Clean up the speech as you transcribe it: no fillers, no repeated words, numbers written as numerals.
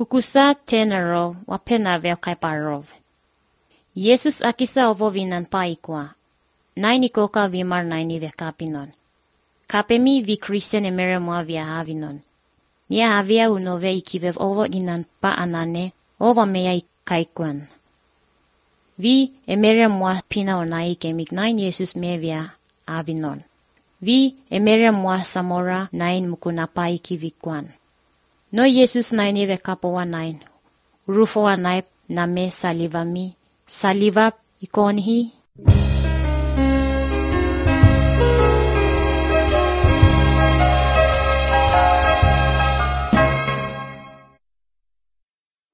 Kukusa tenero wapena veo kaiparov. Yesus akisa ovo vinan paikwa. Naini koka vimar naini vekapinon. Kapemi vi Christian emere mua via havinon. Nia havia unove ikivev ovo inan pa anane ovo meya kaikwan. Vi emere mua pina onai kemik nain Yesus me via havinon. Vi emere mua samora nain mukunapa ikivikwan. No Yesus naini vekapowa nain. Urufowa naip name salivami. Saliva ikonhi